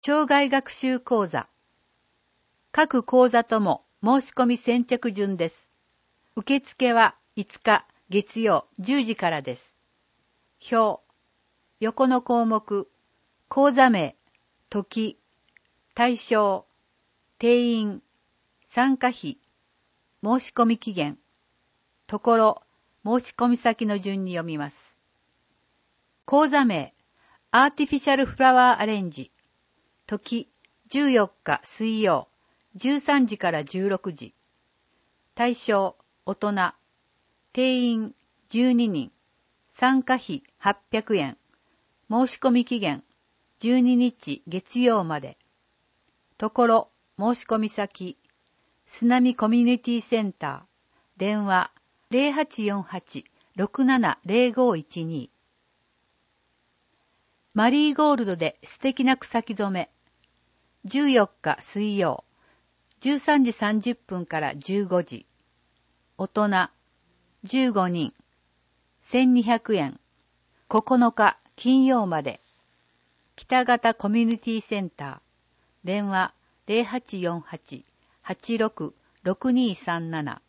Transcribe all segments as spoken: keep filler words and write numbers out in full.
障害学習講座。各講座とも申し込み先着順です。受付はいつか月曜じゅうじからです。表、横の項目、講座名、時、対象、定員、参加費、申し込み期限、ところ、申し込み先の順に読みます。講座名、アーティフィシャルフラワーアレンジ、時、じゅうよっか水曜、じゅうさんじからじゅうろくじ。対象、大人。定員、じゅうににん。参加費、はっぴゃくえん。申し込み期限、じゅうににち月曜まで。ところ、申し込み先、すなみコミュニティセンター。電話、ゼロはちよんはち ろくななゼロごいちに。マリーゴールドで素敵な草木染め。じゅうよっか水曜、じゅうさんじさんじゅっぷんからじゅうごじ。大人、じゅうごにん、せんにひゃくえん。ここのか金曜まで。北方コミュニティセンター。電話ゼロはちよんはち はちろく ろくにさんなな。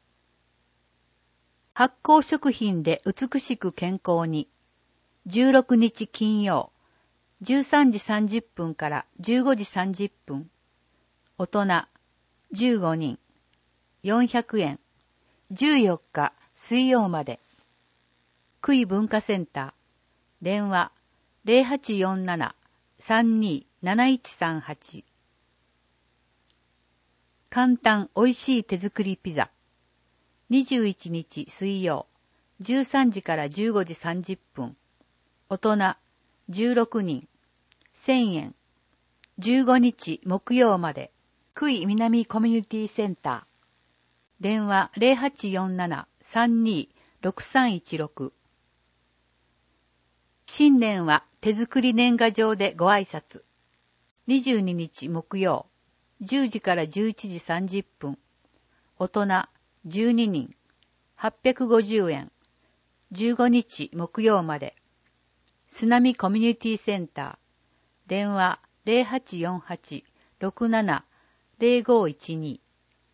発酵食品で美しく健康に。じゅうろくにち金曜、じゅうさんじさんじゅっぷんからじゅうごじさんじゅっぷん。大人、じゅうごにん、よんひゃくえん。じゅうよっか水曜まで。区井文化センター。電話ゼロはちよんなな さんにーなないちさんはち。簡単おいしい手作りピザ。にじゅういちにち水曜、じゅうさんじからじゅうごじさんじゅっぷん。大人、じゅうろくにん、せんえん。じゅうごにち木曜まで。区井南コミュニティセンター。電話ゼロはちよんなな さんにーろくさんいちろく。新年は手作り年賀状でご挨拶。にじゅうににち木曜、じゅうじからじゅういちじさんじゅっぷん。大人じゅうににん、はっぴゃくごじゅうえん。じゅうごにち木曜まで。すなみコミュニティセンター。電話ゼロはちよんはち ろくなな ゼロごいちに。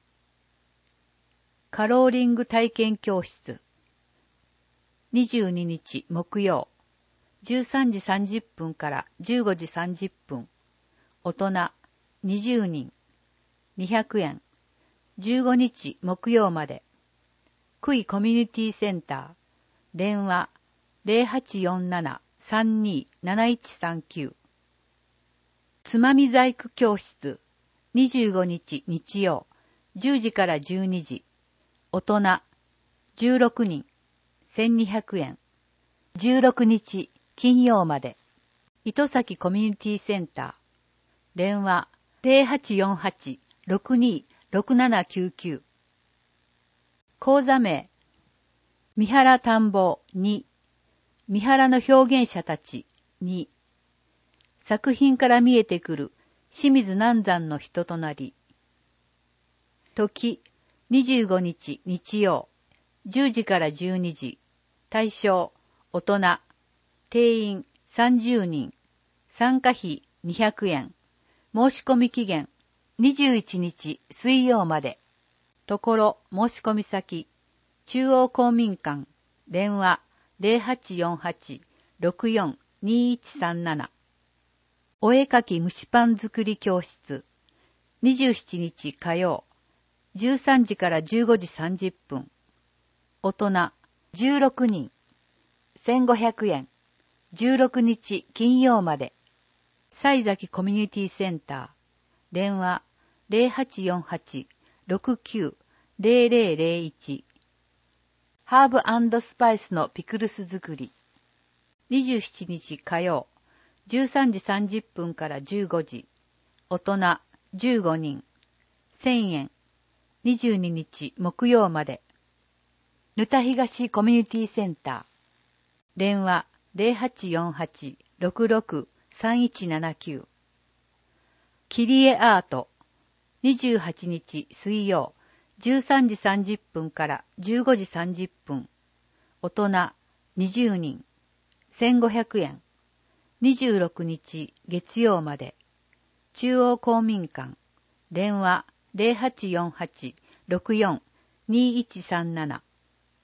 カローリング体験教室。にじゅうににち木曜、じゅうさんじさんじゅっぷんからじゅうごじさんじゅっぷん。大人にじゅうにん、にひゃくえん。じゅうごにち木曜まで。区井コミュニティセンター。電話ゼロはちよんなな さんにーなないちさんきゅう。つまみ細工教室。にじゅうごにち日曜、じゅうじからじゅうにじ。大人じゅうろくにん、せんにひゃくえん。じゅうろくにち金曜まで。糸崎コミュニティセンター。電話ゼロはちよんはち ろくにーろくななきゅうきゅう。講座名、三原探訪に、三原の表現者たちに、作品から見えてくる清水南山の人となり。時、にじゅうごにち日曜、じゅうじからじゅうにじ。対象、大人。定員さんじゅうにん。参加費にひゃくえん。申し込み期限にじゅういちにち水曜まで。ところ、申し込み先、中央公民館。電話ゼロはちよんはち ろくよん にいちさんなな。お絵かき蒸しパン作り教室。にじゅうしちにち火曜、じゅうさんじからじゅうごじさんじゅっぷん。大人じゅうろくにん、せんごひゃくえん。じゅうろくにち金曜まで。西崎コミュニティセンター。電話ゼロはちよんはち ろくきゅう ゼロゼロゼロいち。ハーブ&スパイスのピクルス作り。にじゅうしちにち火曜、じゅうさんじさんじゅっぷんからじゅうごじ。大人じゅうごにん、せんえん。にじゅうににち木曜まで。ぬた東コミュニティセンター。電話ゼロはちよんはち ろくろく さんいちななきゅう。切り絵アート。にじゅうはちにち水曜、じゅうさんじさんじゅっぷんからじゅうごじさんじゅっぷん。大人にじゅうにん、せんごひゃくえん。にじゅうろくにち月曜まで。 中央公民館、電話 ゼロはちよんはち ろくよん にいちさんなな。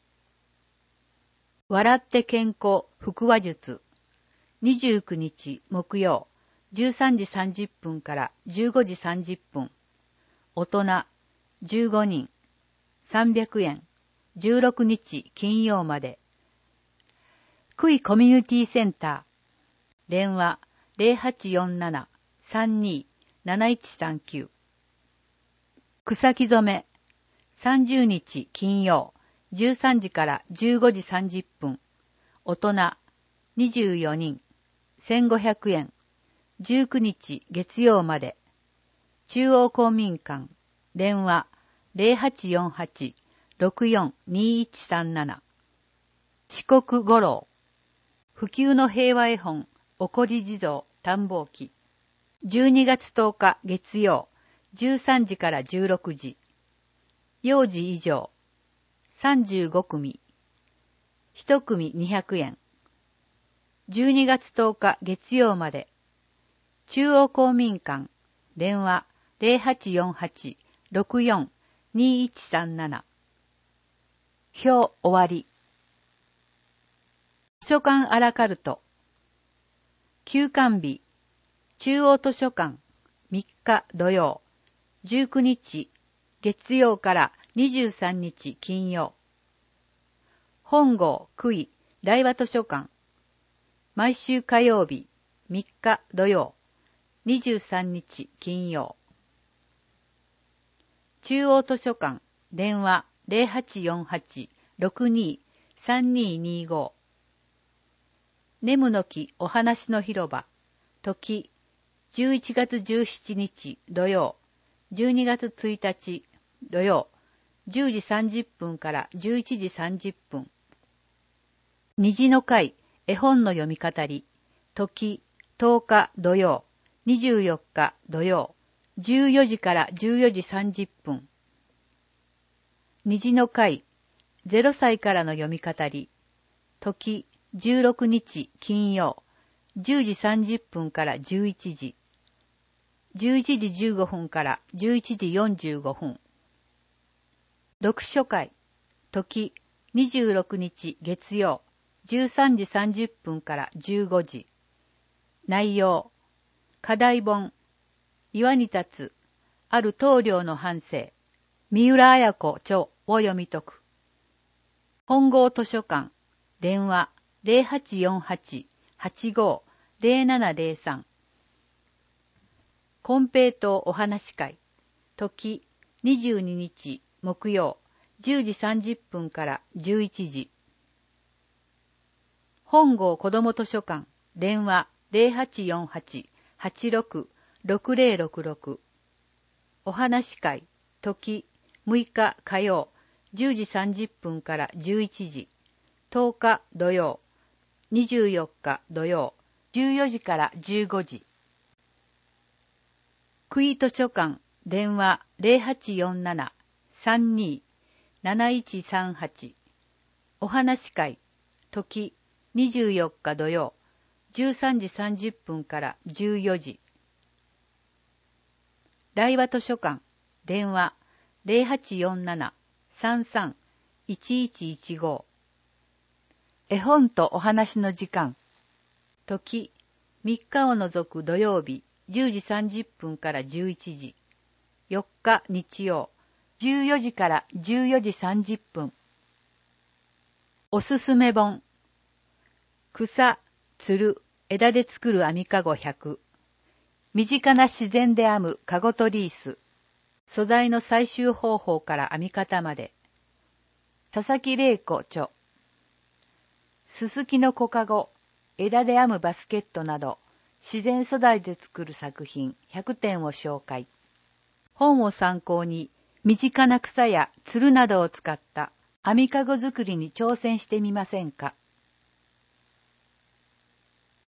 笑って健康腹話術、にじゅうくにち木曜、じゅうさんじさんじゅっぷんからじゅうごじさんじゅっぷん。大人じゅうごにん、さんびゃくえん、じゅうろくにち金曜まで。クイコミュニティセンター、電話 ゼロはちよんなな さんにー なないちさんきゅう。草木染め、さんじゅうにち金曜、じゅうさんじからじゅうごじさんじゅっぷん。大人にじゅうよにん、せんごひゃくえん、じゅうくにち月曜まで。中央公民館、電話 ゼロはちよんはち ろくよん にいちさんなな。四国五郎、普及の平和絵本、おこり地蔵探訪記。じゅうにがつとおか月曜、じゅうさんじからじゅうろくじ。幼児以上、さんじゅうごくみ。いちくみにひゃくえん。じゅうにがつとおか月曜まで。中央公民館、電話 ゼロはちよんはち ろくよん にいちさんなな。表終わり。図書館アラカルト。休館日、中央図書館、みっか土曜、じゅうくにち月曜からにじゅうさんにち金曜。本郷久井大和図書館、毎週火曜日、みっか土曜、にじゅうさんにち金曜。中央図書館、電話 ゼロはちよんはち ろくにー さんにーにーご。ネムの木お話の広場、時、じゅういちがつじゅうしちにち土曜、じゅうにがつついたち土曜、じゅうじさんじゅっぷんからじゅういちじさんじゅっぷん。虹の会絵本の読み語り、時、とおか土曜、にじゅうよっか土曜、じゅうよじからじゅうよじさんじゅっぷん。虹の会ゼロさいからの読み語り、時、じゅうろくにち金曜、じゅうじさんじゅっぷんからじゅういちじ、じゅういちじじゅうごふんからじゅういちじよんじゅうごふん。読書会、時、にじゅうろくにち月曜、じゅうさんじさんじゅっぷんからじゅうごじ。内容、課題本、岩に立つ、ある棟梁の半生、三浦綾子著を読み解く。本郷図書館、電話、ゼロはちよんはち はちごー ゼロななゼロさん。金平糖お話会、時、にじゅうににち木曜、じゅうじさんじゅっぷんからじゅういちじ。本郷子ども図書館、電話 ゼロはちよんはち はちろく ろくゼロろくろく。お話会、時、むいか火曜、じゅうじさんじゅっぷんからじゅういちじ。とおか土曜、にじゅうよっか土曜、じゅうよじからじゅうごじ。クイ図書館、電話 ゼロはちよんなな さんにー なないちさんはち。お話会、時、にじゅうよっか土曜、じゅうさんじさんじゅっぷんからじゅうよじ。大和図書館、電話 ゼロはちよんなな さんさん いちいちいちご。絵本とお話の時間、時、みっかを除く土曜日、じゅうじさんじゅっぷんからじゅういちじ。よっか日曜、じゅうよじからじゅうよじさんじゅっぷん。おすすめ本、草、つる、枝で作る網かごひゃく。身近な自然で編むかごとリース。素材の採集方法から編み方まで。佐々木玲子著。すすきの小かご、枝で編むバスケットなど、自然素材で作る作品ひゃくてんを紹介。本を参考に、身近な草やつるなどを使った編みかご作りに挑戦してみませんか。